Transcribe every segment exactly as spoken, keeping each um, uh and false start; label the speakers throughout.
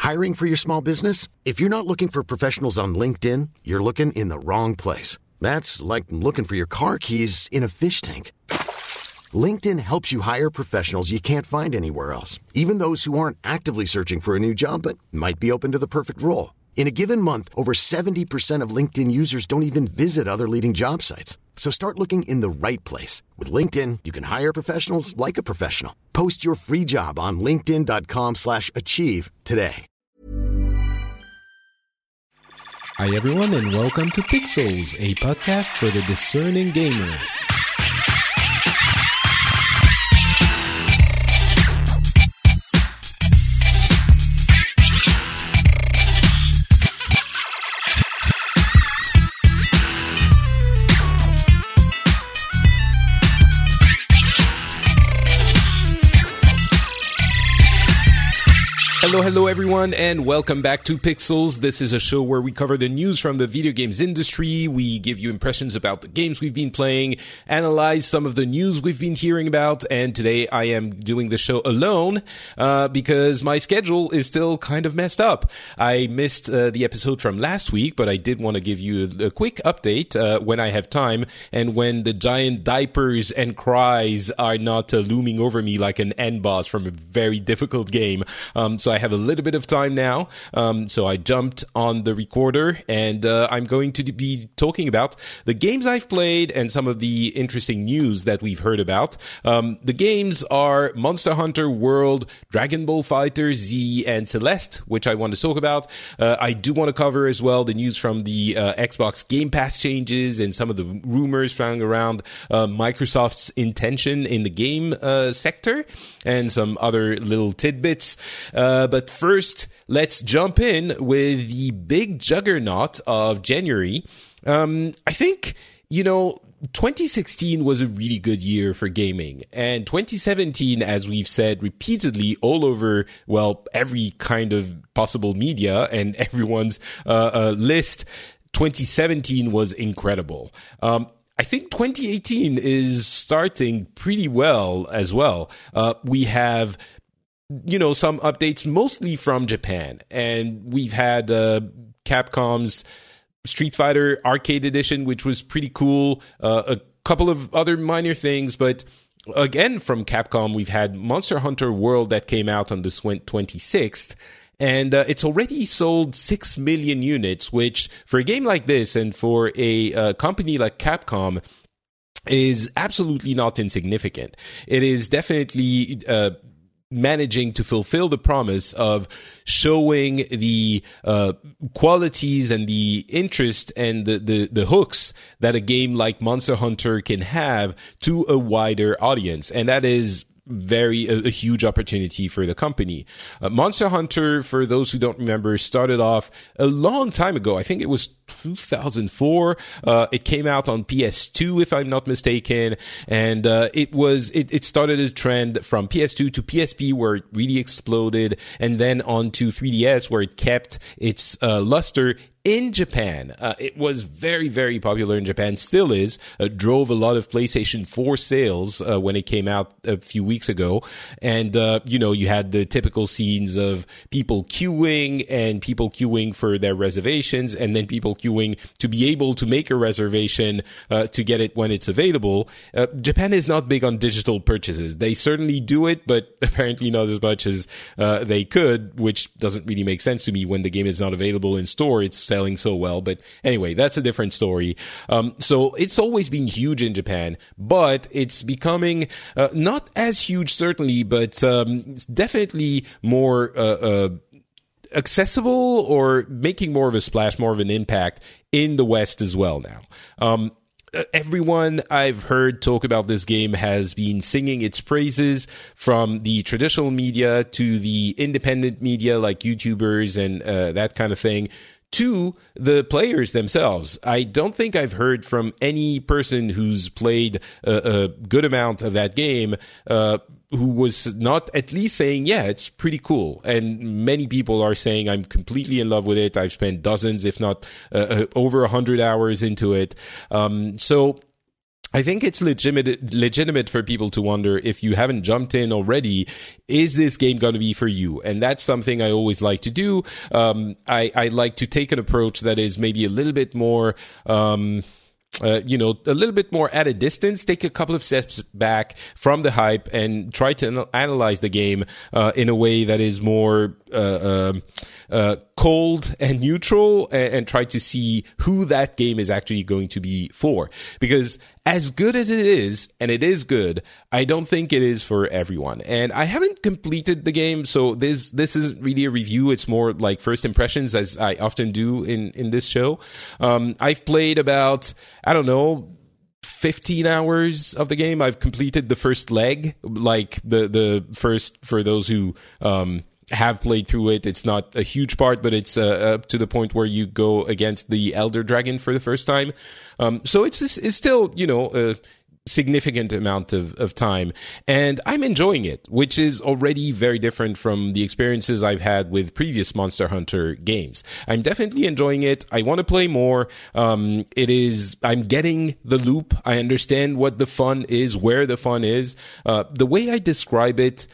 Speaker 1: Hiring for your small business? If you're not looking for professionals on LinkedIn, you're looking in the wrong place. That's like looking for your car keys in a fish tank. LinkedIn helps you hire professionals you can't find anywhere else, even those who aren't actively searching for a new job but might be open to the perfect role. In a given month, over seventy percent of LinkedIn users don't even visit other leading job sites. So start looking in the right place. With LinkedIn, you can hire professionals like a professional. Post your free job on linkedin.com slash achieve today.
Speaker 2: Hi everyone and welcome to Pixels, a podcast for the discerning gamer. Hello, hello everyone, and welcome back to Pixels. This is a show where we cover the news from the video games industry. We give you impressions about the games we've been playing, analyze some of the news we've been hearing about, and today I am doing the show alone uh, because my schedule is still kind of messed up. I missed uh, the episode from last week, but I did want to give you a, a quick update uh, when I have time and when the giant diapers and cries are not uh, looming over me like an end boss from a very difficult game. Um, so I I have a little bit of time now, um, so I jumped on the recorder, and uh, I'm going to be talking about the games I've played and some of the interesting news that we've heard about. Um, the games are Monster Hunter World, Dragon Ball FighterZ, and Celeste, which I want to talk about. Uh, I do want to cover as well the news from the uh, Xbox Game Pass changes and some of the rumors flying around uh, Microsoft's intention in the game uh, sector, and some other little tidbits. Uh, But first, let's jump in with the big juggernaut of January. Um, I think, you know, twenty sixteen was a really good year for gaming. And twenty seventeen, as we've said repeatedly all over, well, every kind of possible media and everyone's uh, uh, list, twenty seventeen was incredible. Um, I think twenty eighteen is starting pretty well as well. Uh, we have... you know, some updates mostly from Japan. And we've had uh, Capcom's Street Fighter Arcade Edition, which was pretty cool. Uh, a couple of other minor things, but again, from Capcom, we've had Monster Hunter World that came out on the twenty-sixth. And uh, it's already sold six million units, which for a game like this and for a uh, company like Capcom is absolutely not insignificant. It is definitely... Uh, managing to fulfill the promise of showing the uh, qualities and the interest and the, the, the hooks that a game like Monster Hunter can have to a wider audience. And that is very a, a huge opportunity for the company. Uh, Monster Hunter, for those who don't remember, started off a long time ago. I think it was two thousand four. Uh, it came out on P S two, if I'm not mistaken, and uh, it was it, it started a trend from P S two to P S P where it really exploded, and then on to three D S where it kept its uh, luster. In Japan, uh, it was very, very popular in Japan, still is, uh, drove a lot of PlayStation four sales uh, when it came out a few weeks ago. And, uh, you know, you had the typical scenes of people queuing and people queuing for their reservations and then people queuing to be able to make a reservation uh, to get it when it's available. Uh, Japan is not big on digital purchases. They certainly do it, but apparently not as much as uh, they could, which doesn't really make sense to me when the game is not available in store. It's selling so well, but anyway, that's a different story. Um, so it's always been huge in Japan, but it's becoming uh, not as huge certainly, but um, it's definitely more uh, uh, accessible or making more of a splash, more of an impact in the West as well now. Um, Everyone I've heard talk about this game has been singing its praises, from the traditional media to the independent media like YouTubers and uh, that kind of thing, to the players themselves. I don't think I've heard from any person who's played a, a good amount of that game uh, who was not at least saying, yeah, it's pretty cool. And many people are saying, I'm completely in love with it. I've spent dozens, if not uh, over a hundred hours into it. Um, so I think it's legitimate legitimate for people to wonder, if you haven't jumped in already, is this game going to be for you? And that's something I always like to do. Um, I, I like to take an approach that is maybe a little bit more, um, Uh, you know, a little bit more at a distance, take a couple of steps back from the hype and try to an- analyze the game uh, in a way that is more uh, uh, uh, cold and neutral, and, and try to see who that game is actually going to be for. Because as good as it is, and it is good, I don't think it is for everyone. And I haven't completed the game, so this this isn't really a review. It's more like first impressions, as I often do in, in this show. Um, I've played about, I don't know, fifteen hours of the game. I've completed the first leg, like the, the first, for those who um, have played through it. It's not a huge part, but it's uh, up to the point where you go against the Elder Dragon for the first time. Um, so it's it's still, you know, a significant amount of, of time, and I'm enjoying it, which is already very different from the experiences I've had with previous Monster Hunter games. I'm definitely enjoying it. I want to play more. Um, it is, I'm getting the loop. I understand what the fun is, where the fun is. Uh, the way I describe it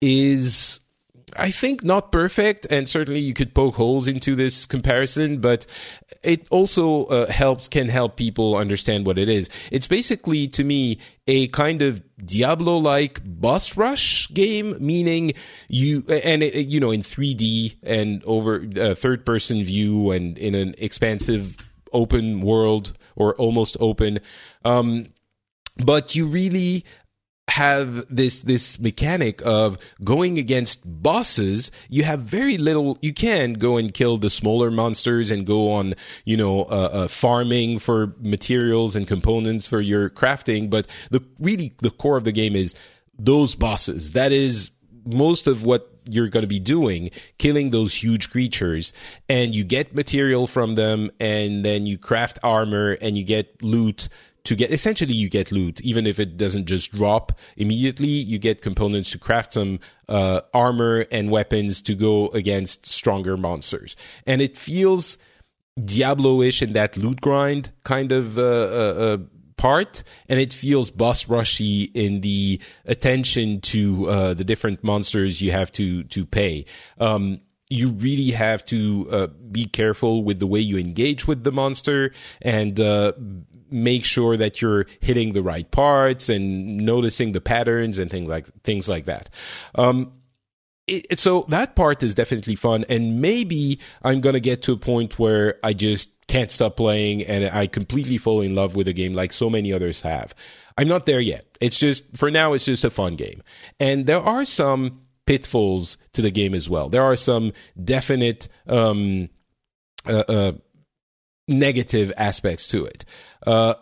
Speaker 2: is, I think, not perfect, and certainly you could poke holes into this comparison, but it also uh, helps, can help people understand what it is. It's basically, to me, a kind of Diablo-like boss rush game, meaning you, and it, you know, in three D and over uh, third-person view and in an expansive open world, or almost open, um, but you really have this this mechanic of going against bosses. You have very little. You can go and kill the smaller monsters and go on, you know, uh, uh, farming for materials and components for your crafting. But the really the core of the game is those bosses. That is most of what you're going to be doing, killing those huge creatures, and you get material from them, and then you craft armor and you get loot. To get, essentially you get loot, even if it doesn't just drop immediately. You get components to craft some uh, armor and weapons to go against stronger monsters. And it feels Diablo-ish in that loot grind kind of uh, uh, uh, part, and it feels boss rushy in the attention to uh, the different monsters you have to to pay. Um, you really have to uh, be careful with the way you engage with the monster, and uh, make sure that you're hitting the right parts and noticing the patterns and things like things like that. Um, it, so that part is definitely fun, and maybe I'm gonna get to a point where I just can't stop playing and I completely fall in love with the game like so many others have. I'm not there yet. It's just, for now, it's just a fun game. And there are some pitfalls to the game as well. There are some definite um, uh, uh, negative aspects to it. Uh,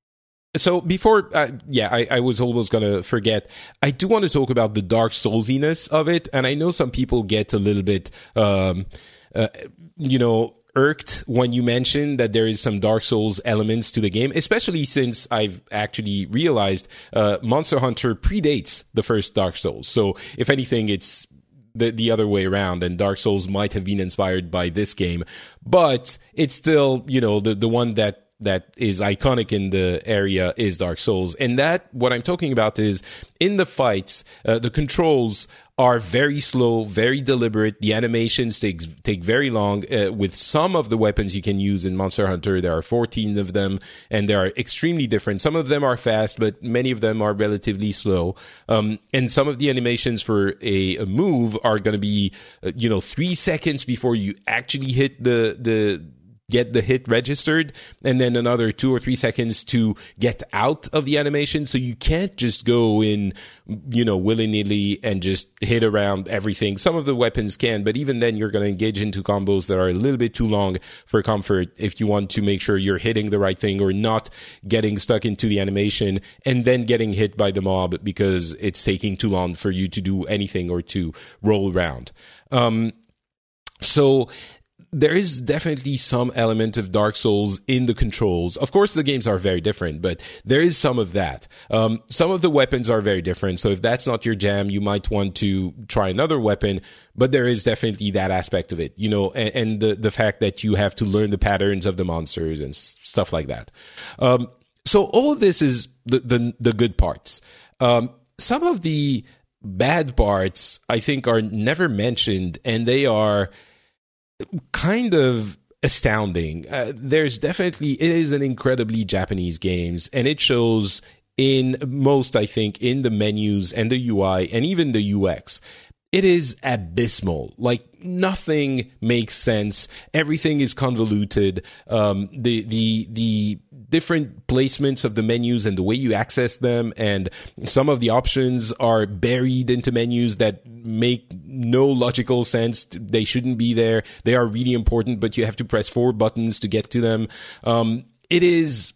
Speaker 2: so before, uh, yeah, I, I was almost going to forget. I do want to talk about the Dark Soulsiness of it. And I know some people get a little bit, um, uh, you know, irked when you mention that there is some Dark Souls elements to the game, especially since I've actually realized uh, Monster Hunter predates the first Dark Souls. So if anything, it's the the other way around, and Dark Souls might have been inspired by this game, but it's still, you know, the the one that that is iconic in the area is Dark Souls. And that, what I'm talking about is, in the fights, uh, the controls are very slow, very deliberate. The animations take take very long. Uh, with some of the weapons you can use in Monster Hunter, there are fourteen of them, and they are extremely different. Some of them are fast, but many of them are relatively slow. Um, and some of the animations for a, a move are going to be, uh, you know, three seconds before you actually hit the the. get the hit registered, and then another two or three seconds to get out of the animation. So you can't just go in, you know, willy-nilly and just hit around everything. Some of the weapons can, but even then you're going to engage into combos that are a little bit too long for comfort if you want to make sure you're hitting the right thing or not getting stuck into the animation and then getting hit by the mob because it's taking too long for you to do anything or to roll around. Um, so there is definitely some element of Dark Souls in the controls. Of course, the games are very different, but there is some of that. Um, some of the weapons are very different. So if that's not your jam, you might want to try another weapon, but there is definitely that aspect of it, you know, and, and the, the fact that you have to learn the patterns of the monsters and s- stuff like that. Um, so all of this is the the, the good parts. Um, some of the bad parts, I think, are never mentioned, and they are kind of astounding. Uh, there's definitely, it is an incredibly Japanese games, and it shows in most, I think, in the menus and the U I and even the U X. It is abysmal. Like, nothing makes sense. Everything is convoluted. Um, the the the different placements of the menus and the way you access them, and some of the options are buried into menus that make no logical sense. They shouldn't be there. They are really important, but you have to press four buttons to get to them. Um, it is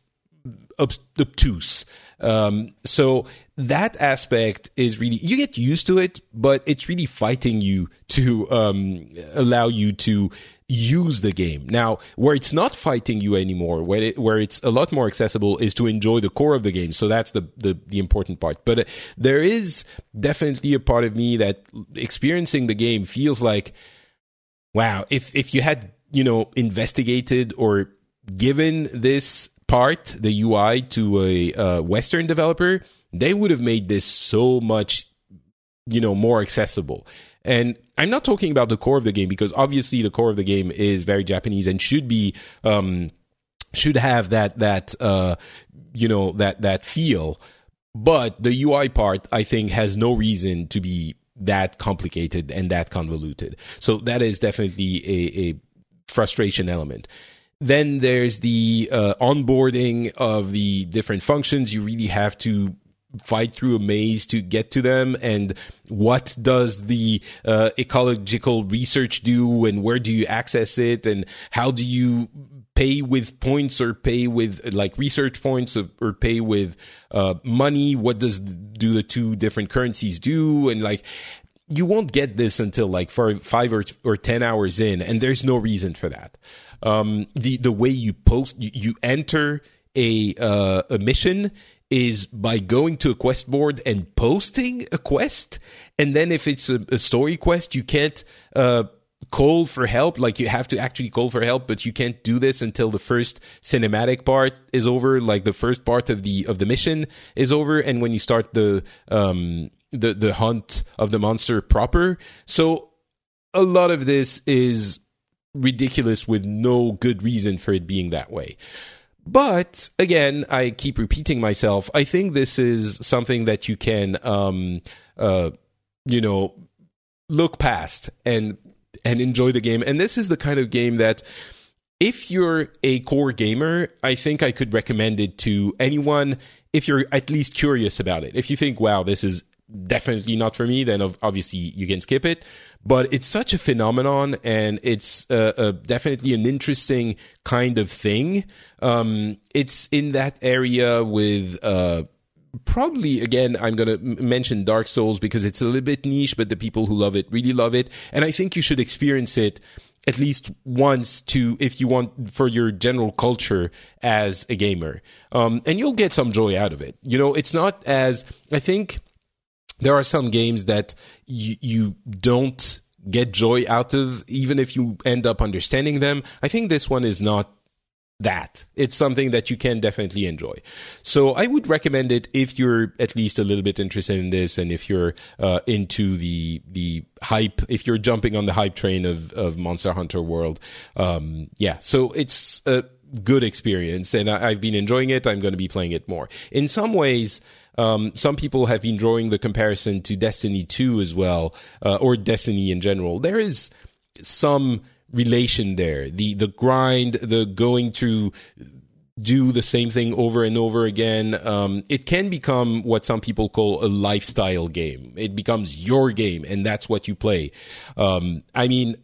Speaker 2: obtuse. Um, so that aspect is really, you get used to it, but it's really fighting you to um, allow you to use the game. Now, where it's not fighting you anymore, where it, where it's a lot more accessible, is to enjoy the core of the game. So that's the the, the important part. But uh, there is definitely a part of me that experiencing the game feels like, wow, if if you had, you know, investigated or given this part, the U I, to a uh, Western developer, they would have made this so much, you know, more accessible. And I'm not talking about the core of the game, because obviously the core of the game is very Japanese and should be, um, should have that, that, uh, you know, that, that feel. But the U I part, I think, has no reason to be that complicated and that convoluted. So that is definitely a, a frustration element. Then there's the uh, onboarding of the different functions. You really have to fight through a maze to get to them. And what does the uh, ecological research do, and where do you access it, and how do you pay with points or pay with like research points, or, or pay with uh, money? What does do the two different currencies do? And like, you won't get this until like for five or, or ten hours in, and there's no reason for that. Um, the, the way you post, you, you enter a, uh, a mission is by going to a quest board and posting a quest. And then if it's a, a story quest, you can't, uh, call for help. Like, you have to actually call for help, but you can't do this until the first cinematic part is over. Like, the first part of the, of the mission is over. And when you start the, um, the, the hunt of the monster proper. So a lot of this is ridiculous with no good reason for it being that way. But again, I keep repeating myself. I think this is something that you can, um, uh, you know, look past and and enjoy the game. And this is the kind of game that, if you're a core gamer, I think I could recommend it to anyone. If you're at least curious about it, if you think, wow, this is definitely not for me, then obviously you can skip it. But it's such a phenomenon, and it's uh, uh, definitely an interesting kind of thing. Um, it's in that area with uh, probably, again, I'm going to m- mention Dark Souls because it's a little bit niche, but the people who love it really love it. And I think you should experience it at least once to, if you want, for your general culture as a gamer. Um, and you'll get some joy out of it. You know, it's not as, I think, there are some games that you, you don't get joy out of, even if you end up understanding them. I think this one is not that. It's something that you can definitely enjoy. So I would recommend it if you're at least a little bit interested in this, and if you're uh, into the the hype, if you're jumping on the hype train of, of Monster Hunter World. Um, yeah, so it's a good experience, and I, I've been enjoying it. I'm going to be playing it more. In some ways, Um, some people have been drawing the comparison to Destiny two as well, uh, or Destiny in general. There is some relation there. The the grind, the going to do the same thing over and over again. Um, it can become what some people call a lifestyle game. It becomes your game, and that's what you play. Um, I mean,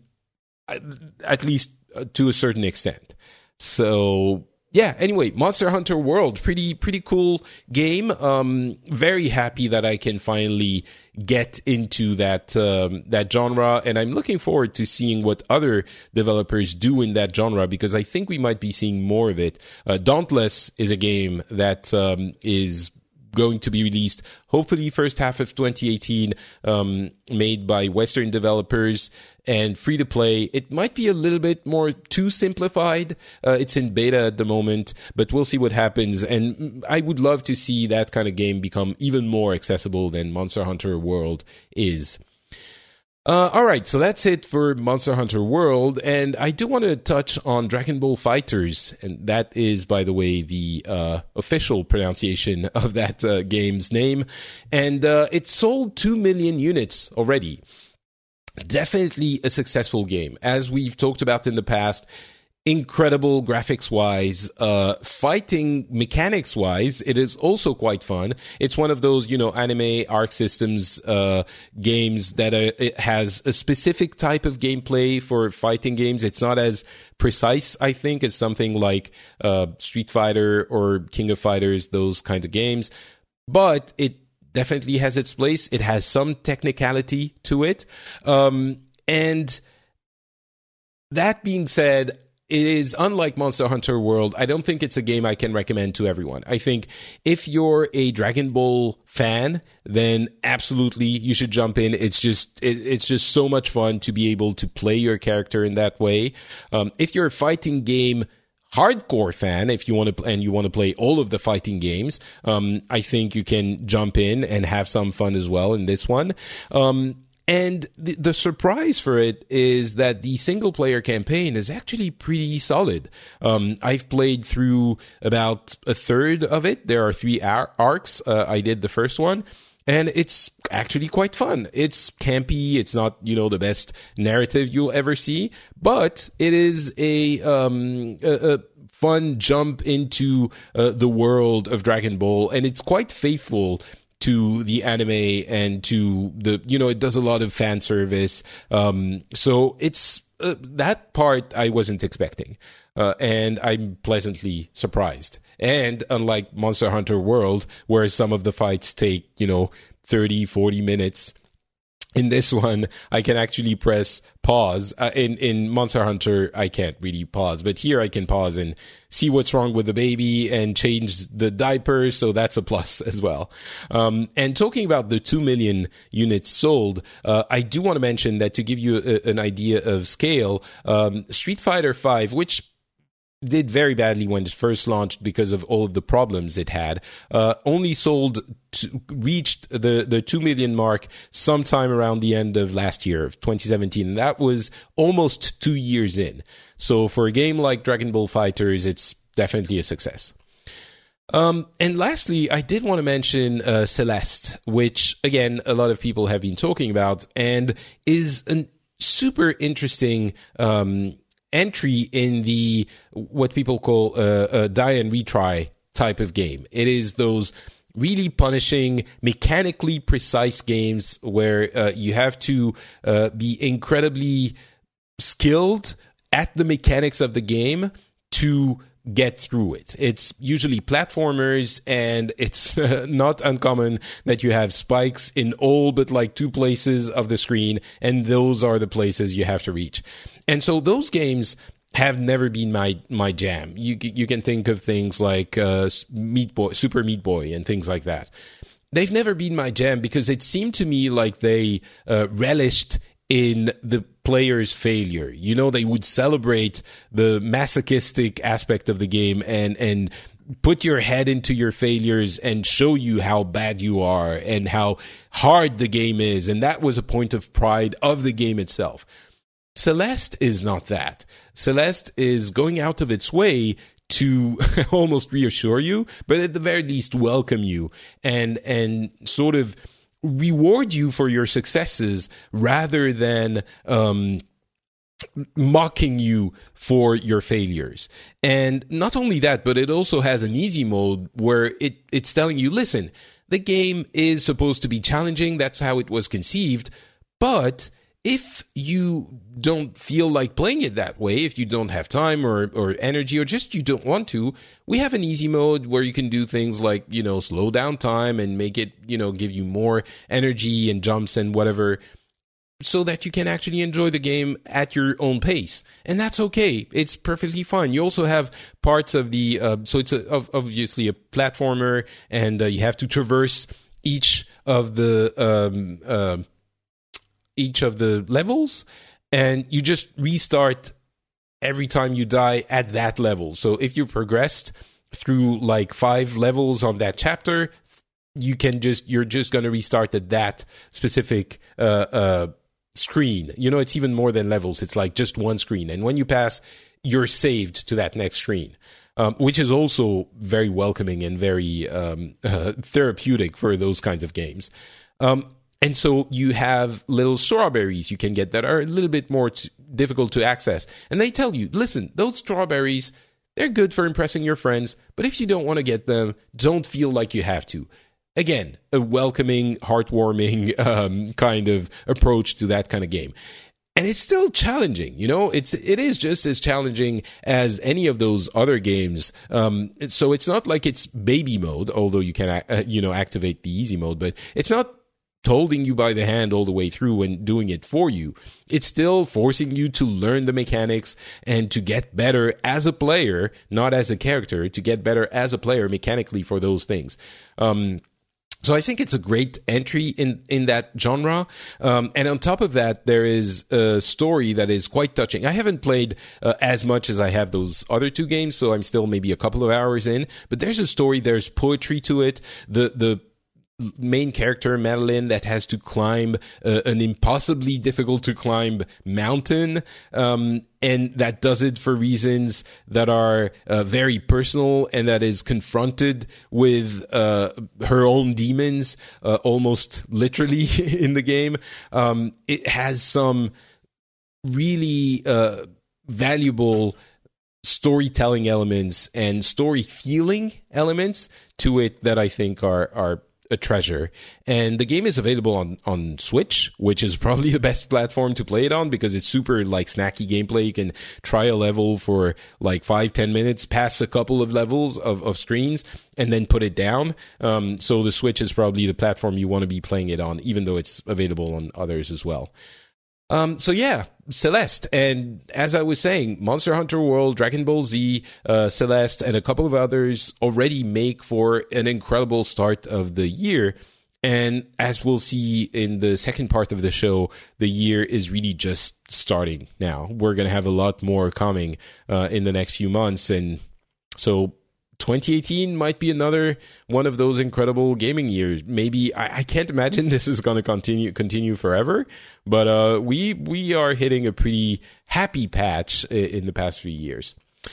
Speaker 2: at least to a certain extent. So, yeah, anyway, Monster Hunter World, pretty pretty cool game. Um, very happy that I can finally get into that um, that genre, and I'm looking forward to seeing what other developers do in that genre, because I think we might be seeing more of it. Uh, Dauntless is a game that um, is going to be released hopefully first half of twenty eighteen, um, made by Western developers and free to play. It might be a little bit more too simplified. Uh, it's in beta at the moment, but we'll see what happens. And I would love to see that kind of game become even more accessible than Monster Hunter World is. Uh, all right, so that's it for Monster Hunter World, and I do want to touch on Dragon Ball FighterZ, and that is, by the way, the uh, official pronunciation of that uh, game's name, and uh, it sold two million units already. Definitely a successful game. As we've talked about in the past, incredible graphics-wise, uh, fighting mechanics-wise, it is also quite fun. It's one of those, you know, anime Arc Systems uh, games that uh, it has a specific type of gameplay for fighting games. It's not as precise, I think, as something like uh, Street Fighter or King of Fighters, those kinds of games. But it definitely has its place. It has some technicality to it. Um, and that being said, it is unlike Monster Hunter World. I don't think it's a game I can recommend to everyone. I think if you're a Dragon Ball fan, then absolutely you should jump in. It's just it, it's just so much fun to be able to play your character in that way. Um, if you're a fighting game hardcore fan, if you want to and you want to play all of the fighting games, um, I think you can jump in and have some fun as well in this one. Um, And the, the surprise for it is that the single-player campaign is actually pretty solid. Um, I've played through about a third of it. There are three ar- arcs. Uh, I did the first one, and it's actually quite fun. It's campy. It's not, you know, the best narrative you'll ever see, but it is a um, a, a fun jump into uh, the world of Dragon Ball, and it's quite faithful to the anime and to the, you know, it does a lot of fan service. Um, so it's, uh, that part I wasn't expecting. Uh, and I'm pleasantly surprised. And unlike Monster Hunter World, where some of the fights take, you know, thirty, forty minutes, in this one, I can actually press pause. Uh, in, in Monster Hunter, I can't really pause, but here I can pause and see what's wrong with the baby and change the diaper, so that's a plus as well. Um, and talking about the two million units sold, uh, I do want to mention that to give you a, an idea of scale, um, Street Fighter five, which did very badly when it first launched because of all of the problems it had, uh, only sold, to, reached the, the two million mark sometime around the end of last year, of twenty seventeen. And that was almost two years in. So for a game like Dragon Ball FighterZ, it's definitely a success. Um, and lastly, I did want to mention uh, Celeste, which, again, a lot of people have been talking about, and is a super interesting um entry in the what people call uh, a die and retry type of game. It is those really punishing, mechanically precise games where uh, you have to uh, be incredibly skilled at the mechanics of the game to get through it. It's usually platformers, and it's uh, not uncommon that you have spikes in all but like two places of the screen, and those are the places you have to reach. And so those games have never been my my jam. You you can think of things like uh, Meat Boy, Super Meat Boy, and things like that. They've never been my jam because it seemed to me like they uh, relished in the player's failure. You know, they would celebrate the masochistic aspect of the game and and put your head into your failures and show you how bad you are and how hard the game is. And that was a point of pride of the game itself. Celeste is not that. Celeste is going out of its way to almost reassure you, but at the very least welcome you and and sort of reward you for your successes rather than um, mocking you for your failures. And not only that, but it also has an easy mode where it it's telling you, listen, the game is supposed to be challenging. That's how it was conceived. But if you don't feel like playing it that way, if you don't have time or, or energy, or just you don't want to, we have an easy mode where you can do things like, you know, slow down time and make it, you know, give you more energy and jumps and whatever. so that you can actually enjoy the game at your own pace. And that's okay. It's perfectly fine. You also have parts of the, uh, so it's a, obviously a platformer, and uh, you have to traverse each of the, um, uh, each of the levels, and you just restart every time you die at that level. So if you've progressed through like five levels on that chapter, you can just, you're just going to restart at that specific, uh, uh, screen. You know, it's even more than levels. It's like just one screen. And when you pass, you're saved to that next screen, um, which is also very welcoming and very um, uh, therapeutic for those kinds of games. Um, and so you have little strawberries you can get that are a little bit more t- difficult to access. And they tell you, listen, those strawberries, they're good for impressing your friends, but if you don't want to get them, don't feel like you have to. Again, a welcoming, heartwarming um, kind of approach to that kind of game. And it's still challenging, you know, it's, it is just as challenging as any of those other games. Um, so it's not like it's baby mode, although you can, uh, you know, activate the easy mode, but it's not holding you by the hand all the way through and doing it for you. It's still forcing you to learn the mechanics and to get better as a player, not as a character, to get better as a player mechanically for those things. Um, So I think it's a great entry in, in that genre. Um, and on top of that, there is a story that is quite touching. I haven't played uh, as much as I have those other two games, so I'm still maybe a couple of hours in. But there's a story, there's poetry to it. The, the, main character, Madeline, that has to climb uh, an impossibly difficult to climb mountain, um, and that does it for reasons that are uh, very personal, and that is confronted with uh, her own demons, uh, almost literally in the game. Um, it has some really uh, valuable storytelling elements and story feeling elements to it that I think are are a treasure. And the game is available on, on Switch, which is probably the best platform to play it on because it's super like snacky gameplay. You can try a level for like five, ten minutes, pass a couple of levels of, of screens, and then put it down. Um, so the Switch is probably the platform you want to be playing it on, even though it's available on others as well. Um, so yeah, Celeste. And as I was saying, Monster Hunter World, Dragon Ball Z, uh, Celeste, and a couple of others already make for an incredible start of the year. And as we'll see in the second part of the show, the year is really just starting now. We're going to have a lot more coming, uh, in the next few months. And so twenty eighteen might be another one of those incredible gaming years. Maybe I, I can't imagine this is going to continue continue forever, but uh, we we are hitting a pretty happy patch in, in the past few years.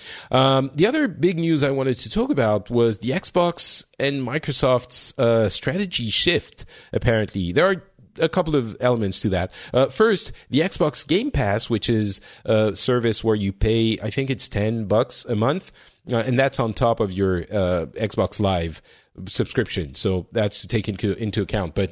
Speaker 2: Um, the other big news I wanted to talk about was the Xbox and Microsoft's uh, strategy shift. Apparently, there are a couple of elements to that. Uh, first, the Xbox Game Pass, which is a service where you pay, I think it's ten bucks a month. Uh, and that's on top of your uh, Xbox Live subscription. So that's to take into, into account. But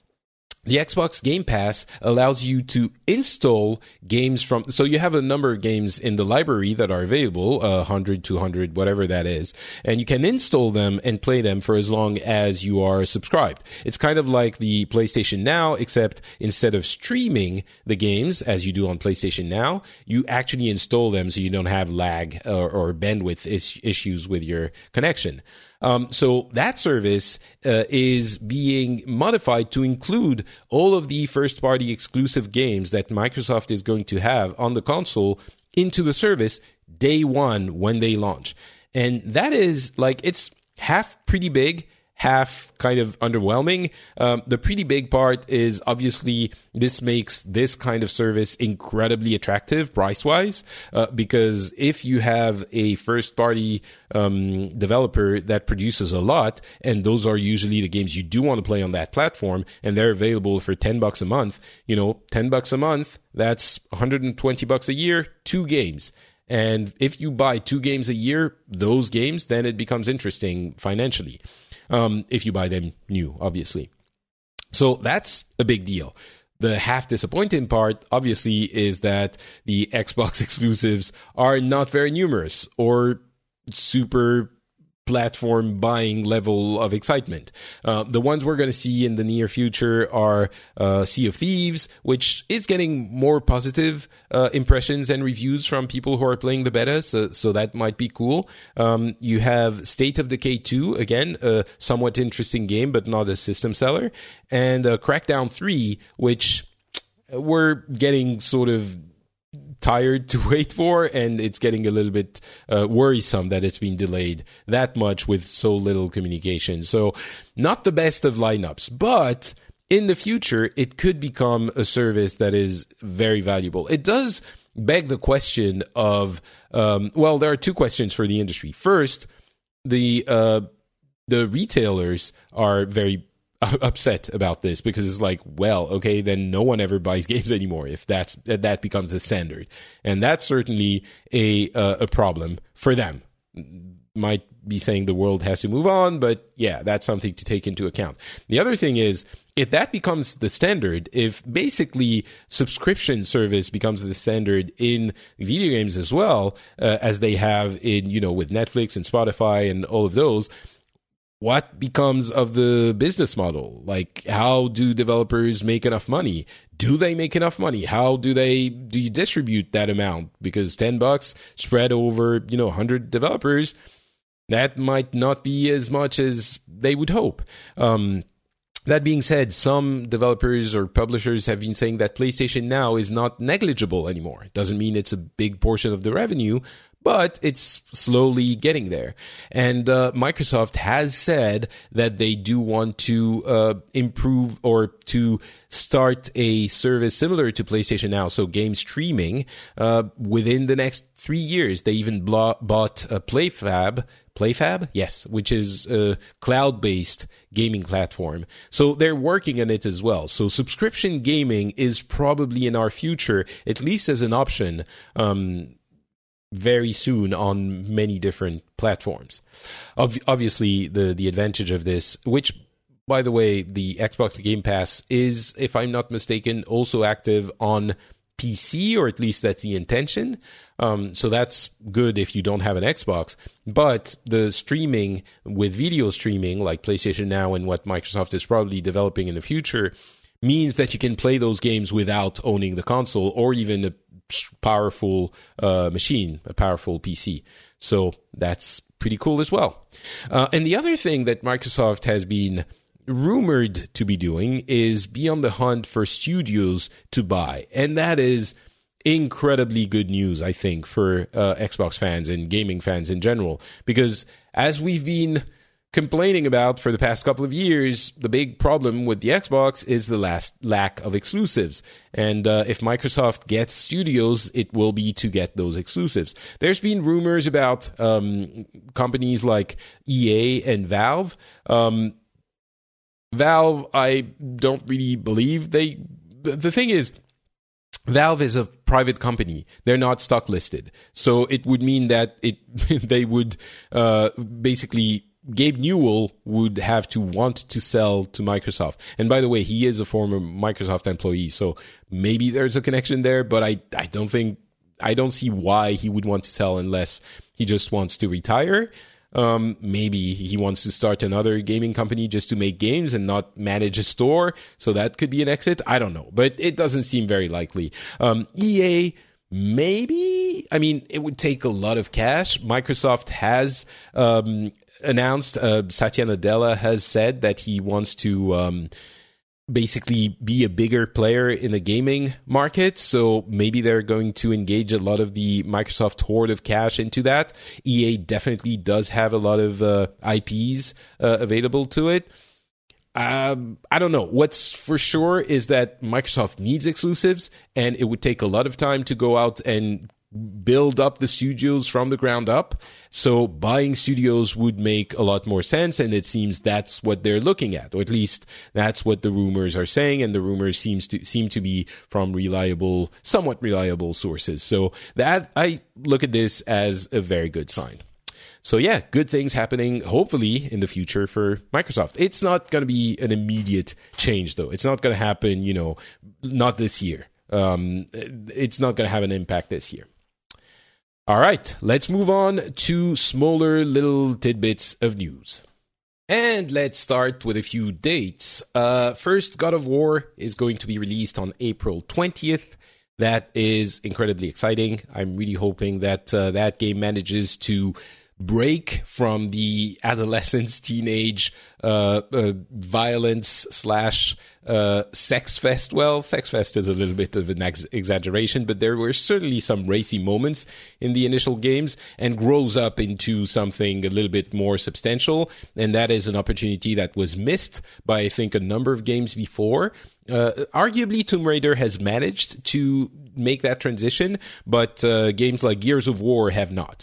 Speaker 2: the Xbox Game Pass allows you to install games from, so you have a number of games in the library that are available, uh, one hundred, two hundred, whatever that is, and you can install them and play them for as long as you are subscribed. It's kind of like the PlayStation Now, except instead of streaming the games as you do on PlayStation Now, you actually install them so you don't have lag or, or bandwidth is- issues with your connection. Um, so that service uh, is being modified to include all of the first-party exclusive games that Microsoft is going to have on the console into the service day one when they launch. And that is like, it's half pretty big, half kind of underwhelming. Um, the pretty big part is obviously this makes this kind of service incredibly attractive price-wise, uh, because if you have a first-party um, developer that produces a lot, and those are usually the games you do want to play on that platform, and they're available for ten bucks a month, you know, ten bucks a month, that's one hundred twenty bucks a year, two games. And if you buy two games a year, those games, then it becomes interesting financially. Um, if you buy them new, obviously. So that's a big deal. The half disappointing part, obviously, is that the Xbox exclusives are not very numerous or super platform buying level of excitement. Uh, the ones we're going to see in the near future are uh, Sea of Thieves, which is getting more positive uh, impressions and reviews from people who are playing the beta, so, so that might be cool. Um, you have State of Decay two, again, a somewhat interesting game, but not a system seller, and uh, Crackdown three, which we're getting sort of tired to wait for, and it's getting a little bit uh, worrisome that it's been delayed that much with so little communication. So not the best of lineups, but in the future, it could become a service that is very valuable. It does beg the question of, um, well, there are two questions for the industry. First, the uh, the retailers are very upset about this because it's like, well, okay, then no one ever buys games anymore if that's that becomes the standard, and that's certainly a uh, a problem for them. Might be saying the world has to move on, but yeah, that's something to take into account. The other thing is, if that becomes the standard, if basically subscription service becomes the standard in video games as well, uh, as they have in, you know, with Netflix and Spotify and all of those, what becomes of the business model? Like, how do developers make enough money? Do they make enough money? How do they, do you distribute that amount? Because ten bucks spread over, you know, one hundred developers, that might not be as much as they would hope. Um, That being said, some developers or publishers have been saying that PlayStation Now is not negligible anymore. It doesn't mean it's a big portion of the revenue, but it's slowly getting there. And uh, Microsoft has said that they do want to uh, improve or to start a service similar to PlayStation Now, so game streaming, uh, within the next three years. They even blo- bought a PlayFab, PlayFab? Yes, which is a cloud-based gaming platform. So they're working on it as well. So subscription gaming is probably in our future, at least as an option, um, very soon on many different platforms. Ob- obviously, the, the advantage of this, which, by the way, the Xbox Game Pass is, if I'm not mistaken, also active on P C, or at least that's the intention. Um, so that's good if you don't have an Xbox. But the streaming with video streaming, like PlayStation Now and what Microsoft is probably developing in the future, means that you can play those games without owning the console or even a powerful uh, machine, a powerful P C. So that's pretty cool as well. Uh, and the other thing that Microsoft has been rumored to be doing is be on the hunt for studios to buy. And that is incredibly good news, I think, for uh, Xbox fans and gaming fans in general. Because as we've been complaining about for the past couple of years, the big problem with the Xbox is the last lack of exclusives. And uh, if Microsoft gets studios, it will be to get those exclusives. There's been rumors about um, companies like E A and Valve. Um, Valve, I don't really believe they... The thing is, Valve is a private company. They're not stock listed. So it would mean that it they would uh, basically... Gabe Newell would have to want to sell to Microsoft. And by the way, he is a former Microsoft employee, so maybe there's a connection there, but I, I don't think... I don't see why he would want to sell unless he just wants to retire. Um, maybe he wants to start another gaming company just to make games and not manage a store. So that could be an exit. I don't know, but it doesn't seem very likely. Um, E A, maybe. I mean, it would take a lot of cash. Microsoft has um, announced, uh, Satya Nadella has said that he wants to um, basically be a bigger player in the gaming market. So maybe they're going to engage a lot of the Microsoft hoard of cash into that. E A definitely does have a lot of uh, I Ps uh, available to it. Um, I don't know. What's for sure is that Microsoft needs exclusives, and it would take a lot of time to go out and build up the studios from the ground up. So buying studios would make a lot more sense, and it seems that's what they're looking at, or at least that's what the rumors are saying, and the rumors seems to seem to be from reliable, somewhat reliable sources. So that, I look at this as a very good sign. So yeah, good things happening, hopefully, in the future for Microsoft. It's not going to be an immediate change, though. It's not going to happen, you know, not this year. Um, it's not going to have an impact this year. All right, let's move on to smaller little tidbits of news. And let's start with a few dates. Uh, first, God of War is going to be released on April twentieth. That is incredibly exciting. I'm really hoping that uh, that game manages to break from the adolescence, teenage uh, uh, violence slash uh, sex fest. Well, sex fest is a little bit of an ex- exaggeration, but there were certainly some racy moments in the initial games, and grows up into something a little bit more substantial. And that is an opportunity that was missed by, I think, a number of games before. Uh, arguably, Tomb Raider has managed to make that transition, but uh, games like Gears of War have not.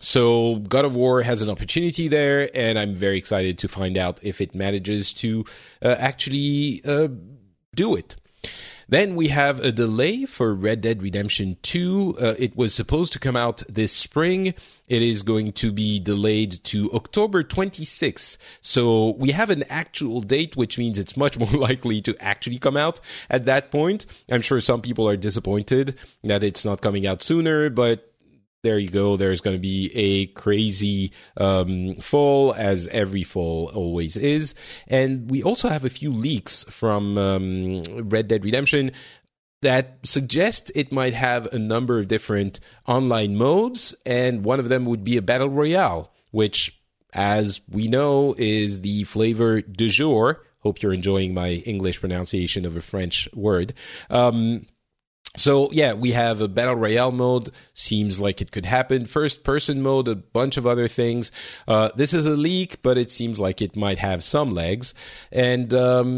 Speaker 2: So God of War has an opportunity there, and I'm very excited to find out if it manages to uh, actually uh, do it. Then we have a delay for Red Dead Redemption two. Uh, it was supposed to come out this spring. It is going to be delayed to October twenty-sixth. So we have an actual date, which means it's much more likely to actually come out at that point. I'm sure some people are disappointed that it's not coming out sooner, but there you go. There's going to be a crazy um, fall, as every fall always is. And we also have a few leaks from um, Red Dead Redemption that suggest it might have a number of different online modes. And one of them would be a battle royale, which, as we know, is the flavor du jour. Hope you're enjoying my English pronunciation of a French word. Um So, yeah, we have a Battle Royale mode. Seems like it could happen. First-person mode, a bunch of other things. Uh, this is a leak, but it seems like it might have some legs. And,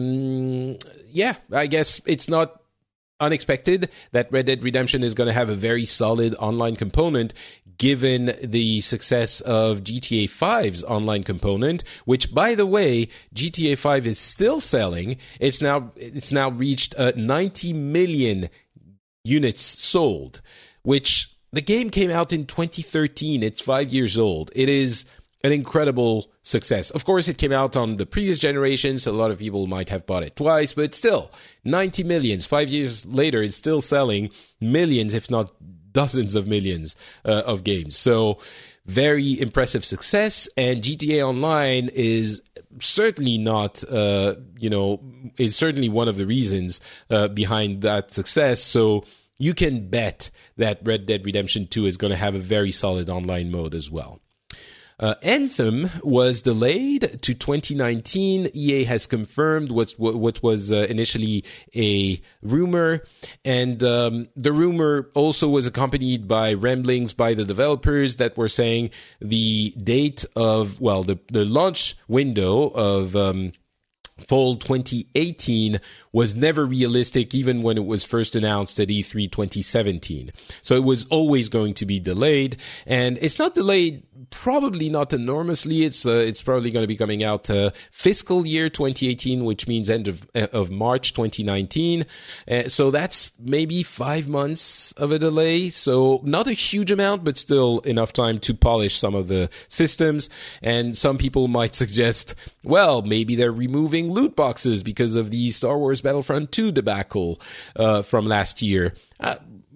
Speaker 2: um, yeah, I guess it's not unexpected that Red Dead Redemption is going to have a very solid online component, given the success of G T A five's online component, which, by the way, G T A five is still selling. It's now, it's now reached uh, ninety million units sold, which the game came out in twenty thirteen. It's five years old. It is an incredible success. Of course, it came out on the previous generation, so a lot of people might have bought it twice, but still, ninety millions. Five years later, it's still selling millions, if not dozens of millions uh, of games. So, very impressive success, and G T A Online is certainly not, uh, you know, is certainly one of the reasons uh, behind that success. So you can bet that Red Dead Redemption two is going to have a very solid online mode as well. Uh, Anthem was delayed to twenty nineteen. E A has confirmed what's, what, what was uh, initially a rumor, and um, the rumor also was accompanied by ramblings by the developers that were saying the date of, well, the, the launch window of um, fall twenty eighteen was never realistic, even when it was first announced at E three twenty seventeen. So it was always going to be delayed, and it's not delayed, probably not enormously. It's uh, it's probably going to be coming out uh, fiscal year twenty eighteen, which means end of of March twenty nineteen. Uh, so that's maybe five months of a delay. So not a huge amount, but still enough time to polish some of the systems. And some people might suggest, well, maybe they're removing loot boxes because of the Star Wars Battlefront two debacle uh, from last year. Uh,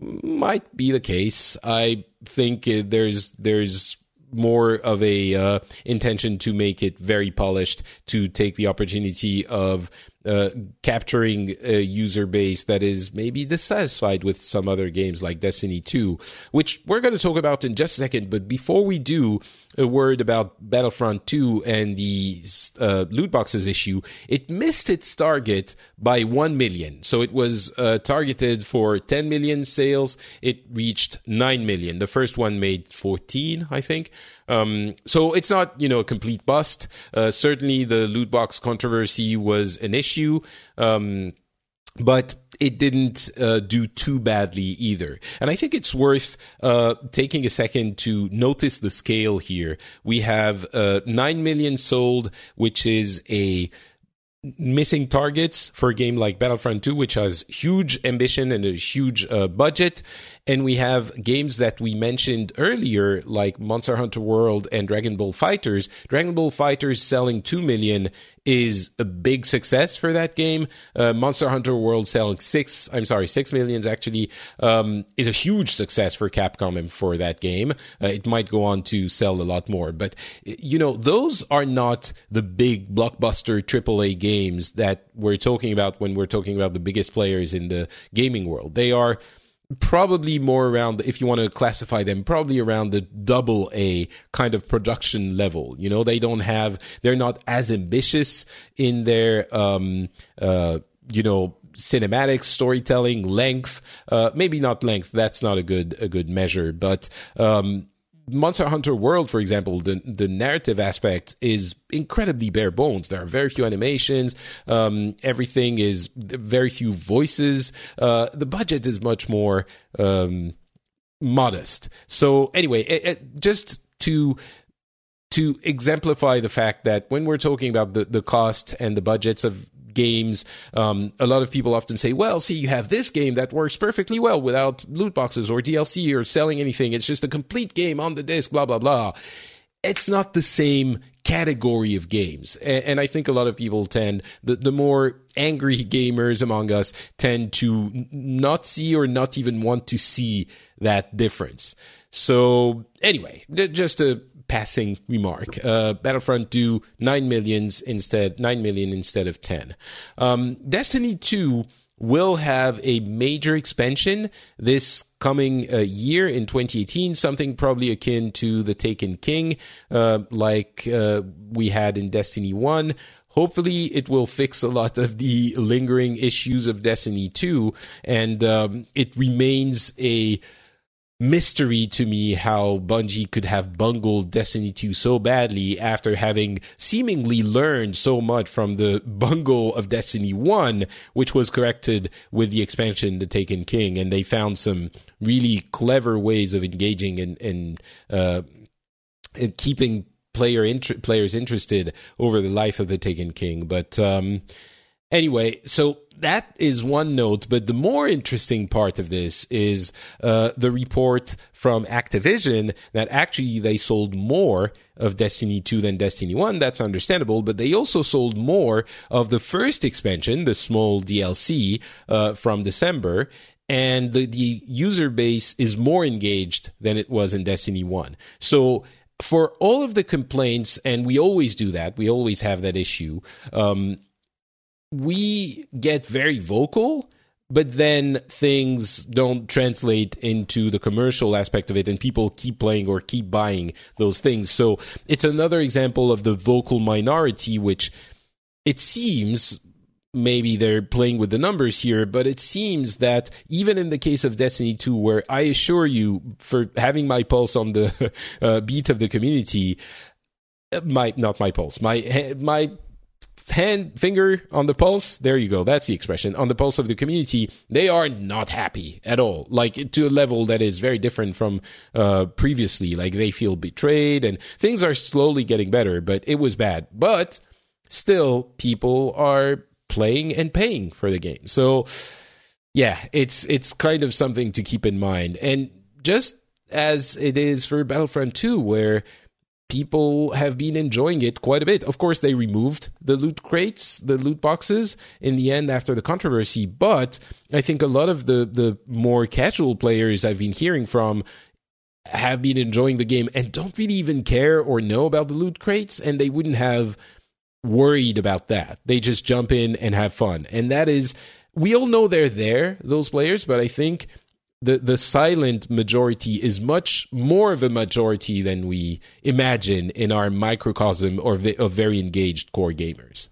Speaker 2: might be the case. I think uh, there's there's more of a uh, intention to make it very polished, to take the opportunity of uh, capturing a user base that is maybe dissatisfied with some other games like Destiny two, which we're going to talk about in just a second. But before we do, a word about Battlefront two and the uh, loot boxes issue. It missed its target by one million. So it was uh, targeted for ten million sales. It reached nine million. The first one made fourteen, I think. Um, so it's not, you know, a complete bust. Uh, certainly the loot box controversy was an issue. Um, But it didn't uh, do too badly either. And I think it's worth uh, taking a second to notice the scale here. We have uh, nine million sold, which is a missing targets for a game like Battlefront two, which has huge ambition and a huge uh, budget. and we have games that we mentioned earlier, like Monster Hunter World and Dragon Ball FighterZ. Dragon Ball FighterZ selling two million is a big success for that game. Uh, Monster Hunter World selling six, I'm sorry, six millions actually, um, is a huge success for Capcom and for that game. Uh, it might go on to sell a lot more, but you know, those are not the big blockbuster triple A games that we're talking about when we're talking about the biggest players in the gaming world. They are probably more around, if you want to classify them, probably around the double A kind of production level. You know, they don't have, they're not as ambitious in their, um, uh, you know, cinematic storytelling length. Uh, maybe not length. That's not a good, a good measure, but, um, Monster Hunter World, for example, the the narrative aspect is incredibly bare bones. There are very few animations. Um, everything is very few voices. Uh, the budget is much more um, modest. So anyway, it, it, just to to exemplify the fact that when we're talking about the, the cost and the budgets of games, um, a lot of people often say, well, see, you have this game that works perfectly well without loot boxes or D L C or selling anything. It's just a complete game on the disc, blah, blah, blah. It's not the same category of games. And, and I think a lot of people tend, the, the more angry gamers among us tend to not see or not even want to see that difference. So anyway, just a passing remark. Uh, Battlefront two, nine millions instead, nine million instead of ten. Um, Destiny two will have a major expansion this coming uh, year in twenty eighteen, something probably akin to the Taken King, uh, like uh, we had in Destiny one. Hopefully, it will fix a lot of the lingering issues of Destiny two, and um, it remains a mystery to me how Bungie could have bungled Destiny two so badly after having seemingly learned so much from the bungle of Destiny one, which was corrected with the expansion, The Taken King, and they found some really clever ways of engaging and, and, uh, and keeping player inter- players interested over the life of The Taken King. But um, anyway, so that is one note, but the more interesting part of this is uh, the report from Activision that actually they sold more of Destiny two than Destiny one. That's understandable, but they also sold more of the first expansion, the small D L C uh, from December, and the, the user base is more engaged than it was in Destiny one. So for all of the complaints, and we always do that, we always have that issue, um, we get very vocal, but then things don't translate into the commercial aspect of it, and people keep playing or keep buying those things. So it's another example of the vocal minority, which it seems, maybe they're playing with the numbers here, but it seems that even in the case of Destiny two, where I assure you, for having my pulse on the uh, beat of the community, my not my pulse, my my hand finger on the pulse, there you go, that's the expression, on the pulse of the community, they are not happy at all, like to a level that is very different from uh previously. Like they feel betrayed, and things are slowly getting better, but it was bad. But still, people are playing and paying for the game. So yeah, it's it's kind of something to keep in mind. And just as it is for Battlefront two, where people have been enjoying it quite a bit. Of course, they removed the loot crates, the loot boxes in the end after the controversy, but I think a lot of the, the more casual players I've been hearing from have been enjoying the game and don't really even care or know about the loot crates, and they wouldn't have worried about that. They just jump in and have fun. And that is, we all know they're there, those players, but I think The the silent majority is much more of a majority than we imagine in our microcosm or vi- of very engaged core gamers.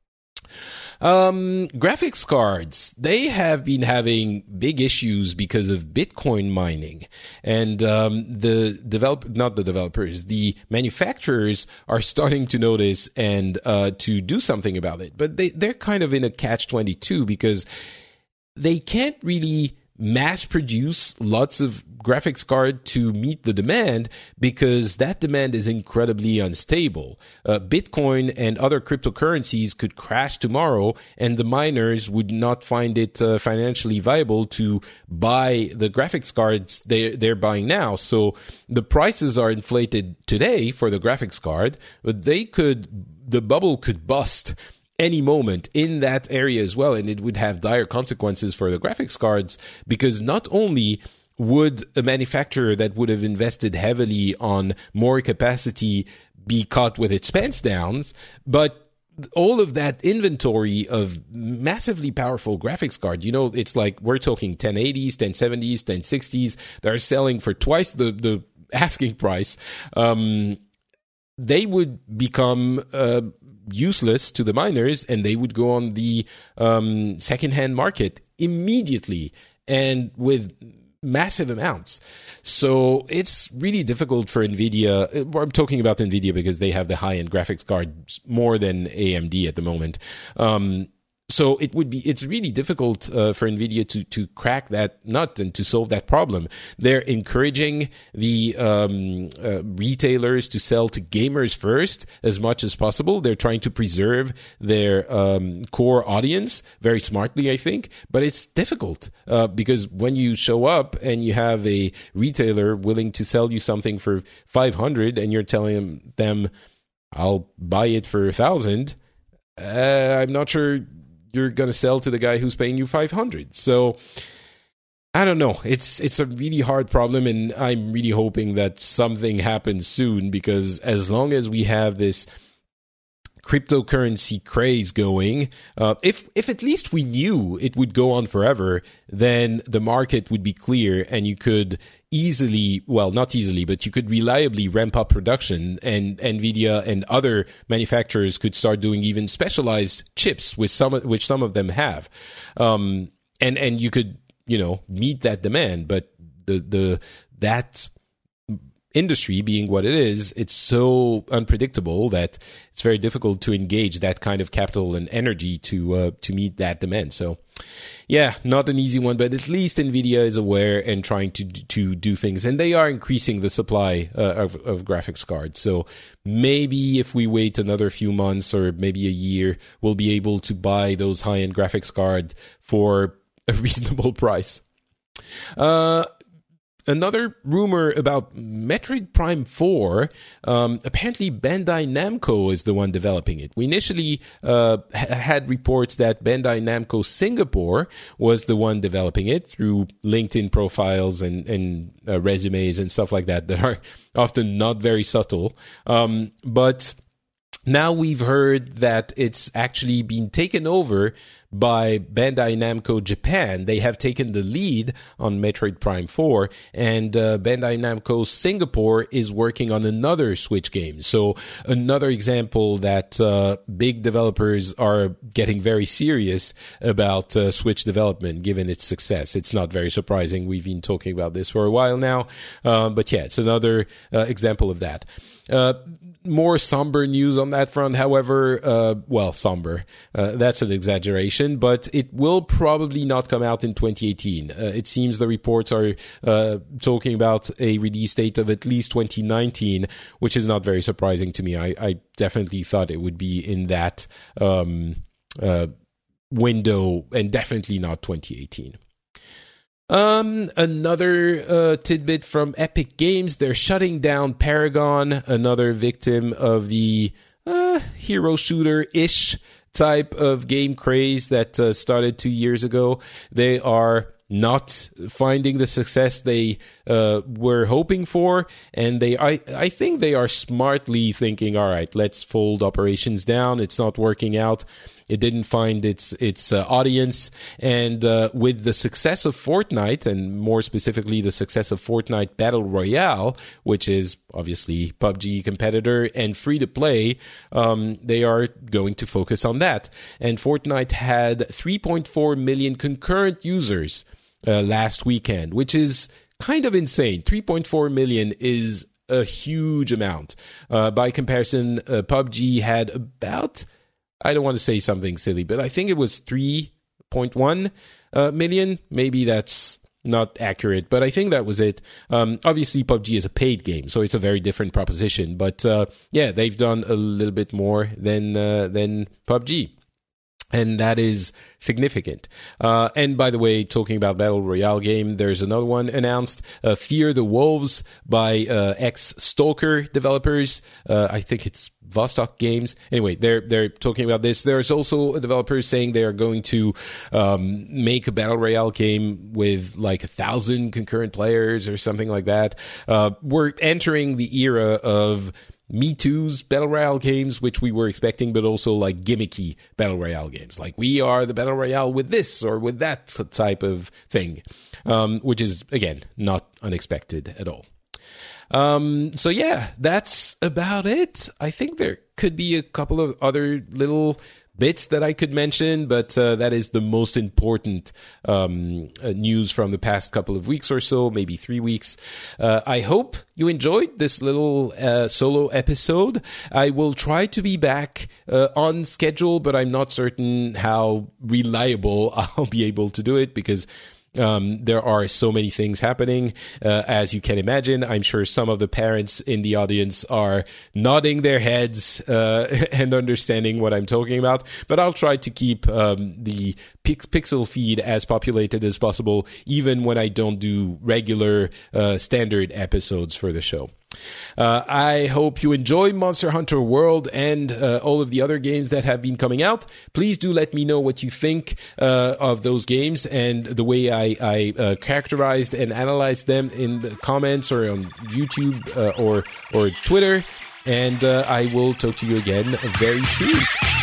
Speaker 2: Um, graphics cards, they have been having big issues because of Bitcoin mining, and um, the develop not the developers, the manufacturers are starting to notice and uh, to do something about it. But they they're kind of in a catch twenty-two because they can't really mass produce lots of graphics card to meet the demand, because that demand is incredibly unstable. Uh, Bitcoin and other cryptocurrencies could crash tomorrow, and the miners would not find it uh, financially viable to buy the graphics cards they, they're buying now. So the prices are inflated today for the graphics card, but they could, the bubble could bust any moment in that area as well, and it would have dire consequences for the graphics cards, because not only would a manufacturer that would have invested heavily on more capacity be caught with its pants down, but all of that inventory of massively powerful graphics card, you know, it's like we're talking ten eighties, ten seventies, ten sixties that are selling for twice the, the asking price. Um, they would become uh, useless to the miners, and they would go on the um, secondhand market immediately and with massive amounts. So it's really difficult for NVIDIA. I'm talking about NVIDIA because they have the high-end graphics cards more than A M D at the moment. Um, So it would be, it's really difficult uh, for NVIDIA to, to crack that nut and to solve that problem. They're encouraging the um, uh, retailers to sell to gamers first as much as possible. They're trying to preserve their um, core audience very smartly, I think. But it's difficult uh, because when you show up and you have a retailer willing to sell you something for five hundred and you're telling them, I'll buy it for a thousand, uh, I'm not sure you're going to sell to the guy who's paying you five hundred. So I don't know. It's it's a really hard problem, and I'm really hoping that something happens soon, because as long as we have this cryptocurrency craze going, uh, if if at least we knew it would go on forever, then the market would be clear and you could easily, well, not easily, but you could reliably ramp up production, and NVIDIA and other manufacturers could start doing even specialized chips, with some, which some of them have. Um, and, and you could, you know, meet that demand, but the, the, that industry being what it is, it's so unpredictable that it's very difficult to engage that kind of capital and energy to uh, to meet that demand. So, yeah, not an easy one, but at least NVIDIA is aware and trying to to do things, and they are increasing the supply uh, of, of graphics cards. So maybe if we wait another few months or maybe a year, we'll be able to buy those high-end graphics cards for a reasonable price. Uh, Another rumor about Metroid Prime four, um, apparently Bandai Namco is the one developing it. We initially uh, ha- had reports that Bandai Namco Singapore was the one developing it through LinkedIn profiles and, and uh, resumes and stuff like that that are often not very subtle. Um, but now we've heard that it's actually been taken over by Bandai Namco Japan. They have taken the lead on Metroid Prime four, and uh, Bandai Namco Singapore is working on another Switch game. So another example that uh, big developers are getting very serious about uh, Switch development, given its success. It's not very surprising. We've been talking about this for a while now. Uh, but yeah, it's another uh, example of that. Uh, more somber news on that front, however, uh, well, somber, uh, that's an exaggeration, but it will probably not come out in twenty eighteen. Uh, it seems the reports are uh, talking about a release date of at least twenty nineteen, which is not very surprising to me. I, I definitely thought it would be in that um, uh, window, and definitely not twenty eighteen. Um, another uh, tidbit from Epic Games. They're shutting down Paragon, another victim of the uh, hero shooter-ish type of game craze that uh, started two years ago. They are not finding the success they uh, were hoping for, and they I, I think they are smartly thinking, all right, let's fold operations down. It's not working out. It didn't find its its uh, audience, and uh, with the success of Fortnite, and more specifically the success of Fortnite Battle Royale, which is obviously P U B G competitor and free to play, um, they are going to focus on that. And Fortnite had three point four million concurrent users uh, last weekend, which is kind of insane. three point four million is a huge amount. Uh, by comparison, uh, P U B G had about, I don't want to say something silly, but I think it was three point one uh, million. Maybe that's not accurate, but I think that was it. Um, obviously, P U B G is a paid game, so it's a very different proposition. But uh, yeah, they've done a little bit more than uh, than P U B G. And that is significant. Uh, and by the way, talking about Battle Royale game, there's another one announced, uh, Fear the Wolves by uh, ex-Stalker developers. Uh, I think it's Vostok Games. Anyway, they're they're talking about this. There's also a developer saying they are going to um, make a Battle Royale game with like a thousand concurrent players or something like that. Uh, we're entering the era of Me Too's Battle Royale games, which we were expecting, but also like gimmicky Battle Royale games. Like, we are the Battle Royale with this or with that type of thing, um, which is, again, not unexpected at all. Um, so yeah, that's about it. I think there could be a couple of other little bits that I could mention, but uh, that is the most important um, uh, news from the past couple of weeks or so, maybe three weeks. Uh, I hope you enjoyed this little uh, solo episode. I will try to be back uh, on schedule, but I'm not certain how reliable I'll be able to do it, because Um, there are so many things happening, uh, as you can imagine. I'm sure some of the parents in the audience are nodding their heads uh, and understanding what I'm talking about. But I'll try to keep um, the pix- Pixel feed as populated as possible, even when I don't do regular uh, standard episodes for the show. Uh, I hope you enjoy Monster Hunter World and uh, all of the other games that have been coming out. Please do let me know what you think uh, of those games and the way I, I uh, characterized and analyzed them in the comments or on YouTube uh, or or Twitter. And uh, I will talk to you again very soon.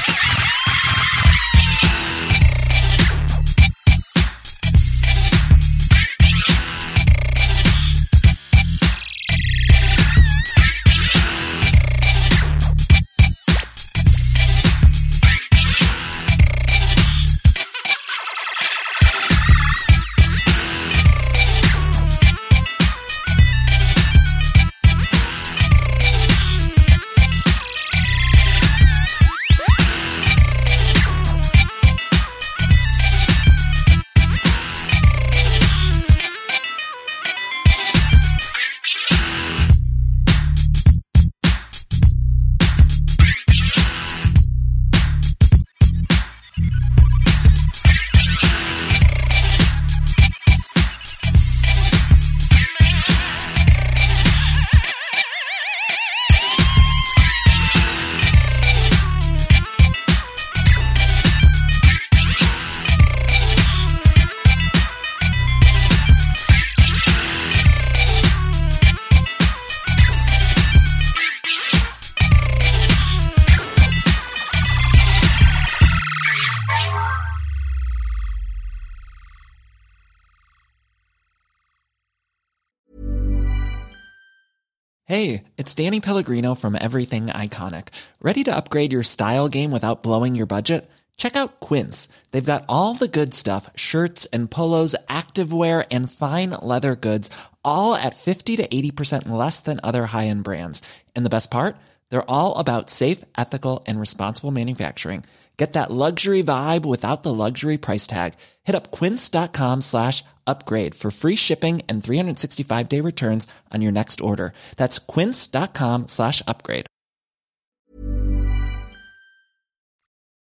Speaker 3: Hey, it's Danny Pellegrino from Everything Iconic. Ready to upgrade your style game without blowing your budget? Check out Quince. They've got all the good stuff, shirts and polos, activewear, and fine leather goods, all at fifty to eighty percent less than other high-end brands. And the best part? They're all about safe, ethical, and responsible manufacturing. Get that luxury vibe without the luxury price tag. Hit up quince.com slash upgrade for free shipping and three sixty-five day returns on your next order. That's quince.com slash upgrade.